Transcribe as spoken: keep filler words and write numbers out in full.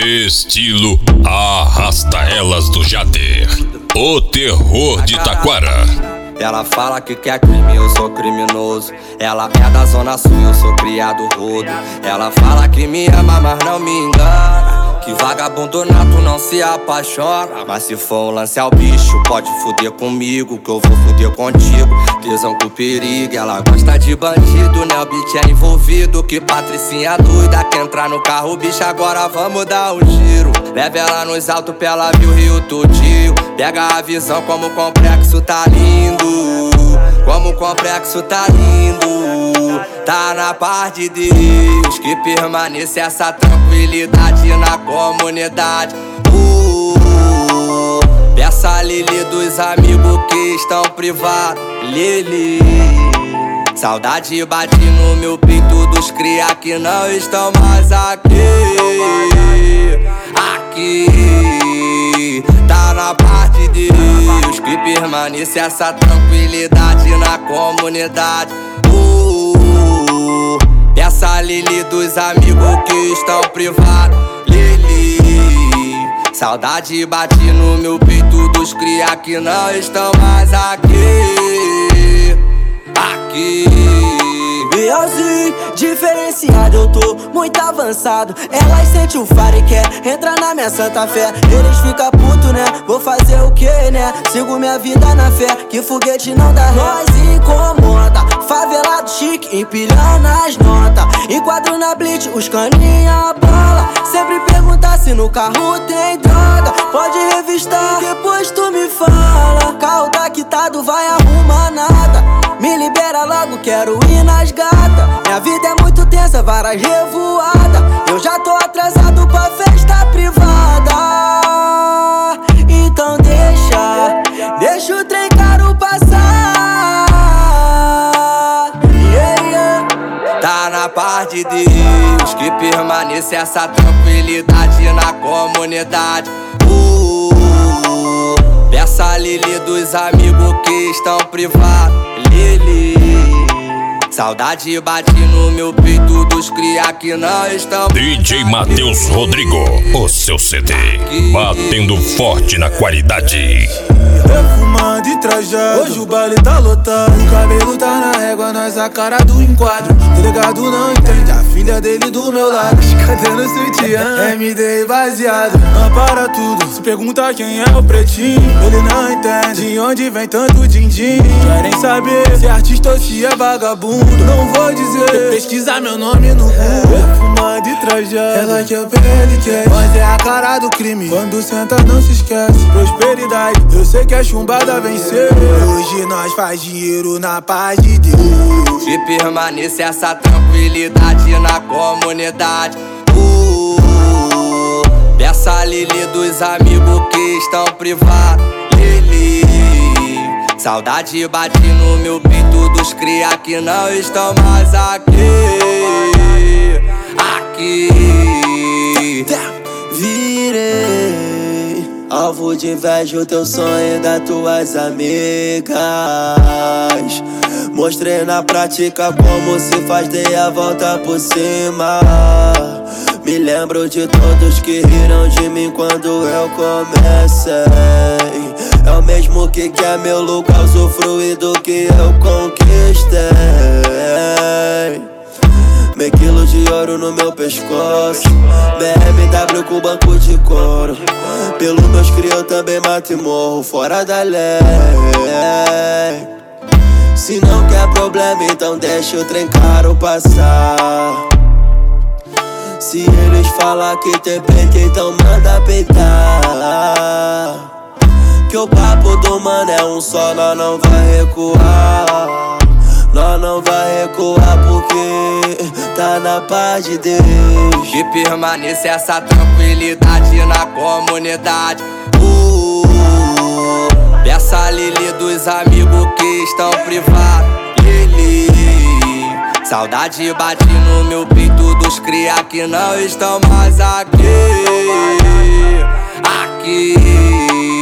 Estilo Arrasta Elas do Jader, o terror de Taquara. Ela fala que quer crime, eu sou criminoso. Ela é da zona sul, eu sou criado rodo. Ela fala que me ama, mas não me engana. Que vagabundo nato não se apaixona. Mas se for um lance ao bicho, pode fuder comigo, que eu vou fuder contigo. Tesão com perigo, ela gosta de bandido, né? O beat é envolvido. Que patricinha doida, quer entrar no carro, bicho, agora vamos dar um giro. Leva ela nos altos pra ela ver o Rio tudinho. Pega a visão como o complexo tá lindo. Como o complexo tá lindo. Tá na paz de Deus que permanece essa tranquilidade na comunidade. uh, Peça a Lili dos amigos que estão privados. Lili, saudade bate no meu peito dos cria que não estão mais aqui. Aqui tá na paz de Deus que permanece essa tranquilidade na comunidade. uh, Peça a Lili dos amigos que estão privados. Lili, saudade bate no meu peito dos cria que não estão mais aqui. Aqui Bielzinho, diferenciado, eu tô muito avançado. Elas sentem o faro e quer entrar na minha santa fé. Eles ficam puto, né? Vou fazer o que, né? Sigo minha vida na fé, que foguete não dá ré. Nós incomoda, favelado chique, empilhando as notas. Enquadro na blitz, os caninha bola. Sempre perguntar se no carro tem droga. Pode revistar, depois tu me fala. Carro tá quitado, vai arrumar nada. Me libera logo, quero ir nas gatas. Minha vida é muito tensa, várias revoadas. Eu já tô atrasado pra festa privada. Então deixa, deixa o trem caro passar. Yeah, yeah. Tá na paz de Deus que permanece essa tranquilidade na comunidade. uh, Peça a Lili dos amigos que estão privados. Lili, saudade bate no meu peito dos cria que não estão. D J Matheus Rodrigo, o seu C D, batendo forte na qualidade. Perfumado e trajado, hoje o baile tá lotado. O cabelo tá na régua, nós a cara do enquadro. Delegado não entende, a filha dele do meu lado. Cadê no sutiã? M D baseado, não para tudo. Se pergunta quem é o pretinho, ele não entende de onde vem tanto din-din. Querem saber se é artista ou se é vagabundo. Não vou dizer, pesquisar meu nome no Google. Perfumado e trajado, ela que é o P L Cat, mas é a cara do crime. Quando senta não se esquece, prosperidade, eu sei que a chumbada venceu. Hoje nós faz dinheiro na paz de Deus. Que permanece essa tranquilidade na comunidade. uh, Peça a Lili dos amigos que estão privados. Lili, saudade bate no meu peito dos cria que não estão mais aqui. Aqui virei alvo de inveja o teu sonho das tuas amigas. Mostrei na prática como se faz, dei a volta por cima. Me lembro de todos que riram de mim quando eu comecei. É o mesmo que quer meu lugar, usufruir do que eu conquistei. Meio quilo de ouro no meu pescoço, B M W com banco de couro. Pelo meus cria eu também mato e morro fora da lei. Se não quer problema, então deixa o trem caro passar. Se eles falar que tem peito, então manda peitar. Que o papo do mano é um só, nós não vai recuar. Nós não vai recuar porque tá na paz de Deus. Que permanece essa tranquilidade na comunidade. uh, Peça a Lili dos amigos que estão privados. Lili, saudade bate no meu peito dos cria que não estão mais aqui. Aqui